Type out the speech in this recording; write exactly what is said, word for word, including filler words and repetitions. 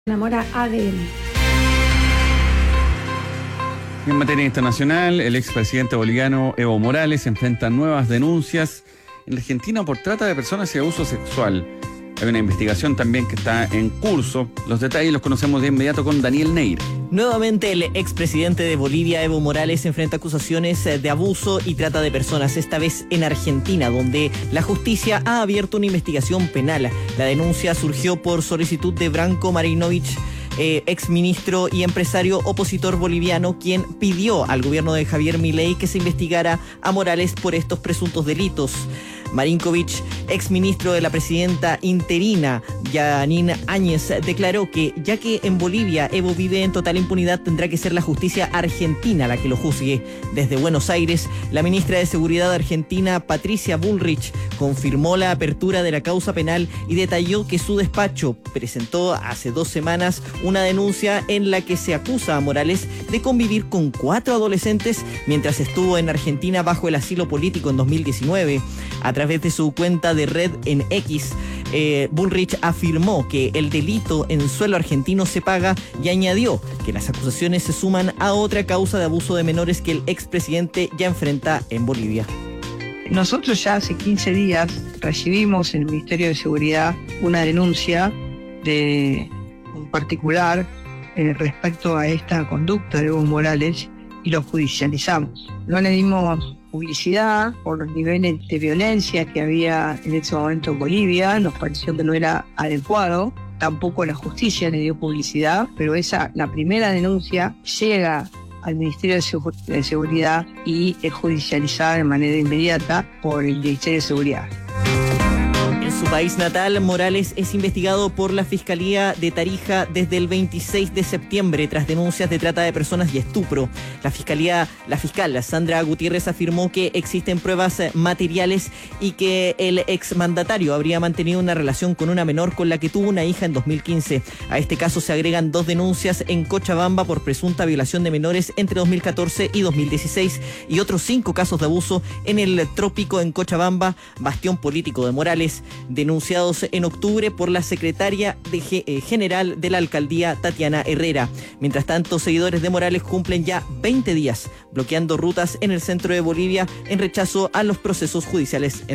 Enamora A D N. En materia internacional, el expresidente boliviano Evo Morales enfrenta nuevas denuncias en Argentina por trata de personas y abuso sexual. Hay una investigación también que está en curso. Los detalles los conocemos de inmediato con Daniel Neira. Nuevamente el expresidente de Bolivia, Evo Morales, enfrenta acusaciones de abuso y trata de personas, esta vez en Argentina, donde la justicia ha abierto una investigación penal. La denuncia surgió por solicitud de Branko Marinovich, Eh, exministro y empresario opositor boliviano, quien pidió al gobierno de Javier Milei que se investigara a Morales por estos presuntos delitos. Marinkovic, exministro de la presidenta interina Yanine Áñez, declaró que ya que en Bolivia Evo vive en total impunidad, tendrá que ser la justicia argentina la que lo juzgue. Desde Buenos Aires, la ministra de Seguridad argentina, Patricia Bullrich, confirmó la apertura de la causa penal y detalló que su despacho presentó hace dos semanas una denuncia en la que se acusa a Morales de convivir con cuatro adolescentes mientras estuvo en Argentina bajo el asilo político en dos mil diecinueve. A través de su cuenta de red en X, eh, Bullrich afirmó que el delito en suelo argentino se paga y añadió que las acusaciones se suman a otra causa de abuso de menores que el expresidente ya enfrenta en Bolivia. Nosotros ya hace quince días recibimos en el Ministerio de Seguridad una denuncia de un particular eh, respecto a esta conducta de Evo Morales y lo judicializamos. No le dimos publicidad por los niveles de violencia que había en ese momento en Bolivia, nos pareció que no era adecuado, tampoco la justicia le dio publicidad, pero esa, la primera denuncia llega al Ministerio de, Segu- de Seguridad y es judicializada de manera inmediata por el Ministerio de Seguridad. En su país natal, Morales es investigado por la Fiscalía de Tarija desde el veintiséis de septiembre tras denuncias de trata de personas y estupro. La Fiscalía, la fiscal Sandra Gutiérrez afirmó que existen pruebas materiales y que el exmandatario habría mantenido una relación con una menor con la que tuvo una hija en dos mil quince. A este caso se agregan dos denuncias en Cochabamba por presunta violación de menores entre dos mil catorce y dos mil dieciséis y otros cinco casos de abuso en el Trópico en Cochabamba, bastión político de Morales, denunciados en octubre por la secretaria de G- eh, general de la alcaldía, Tatiana Herrera. Mientras tanto, seguidores de Morales cumplen ya veinte días bloqueando rutas en el centro de Bolivia en rechazo a los procesos judiciales.